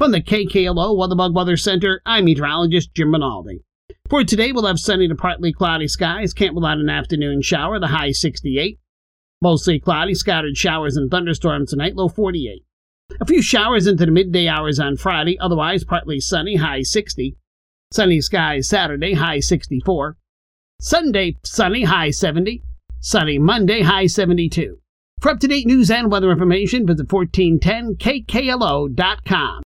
From the KKLO WeatherBug Weather Center, I'm meteorologist Jim Rinaldi. For today, we'll have sunny to partly cloudy skies. Can't rule out an afternoon shower, the high 68. Mostly cloudy, scattered showers and thunderstorms tonight, low 48. A few showers into the midday hours on Friday, otherwise partly sunny, high 60. Sunny skies Saturday, high 64. Sunday, sunny, high 70. Sunny Monday, high 72. For up-to-date news and weather information, visit 1410kklo.com.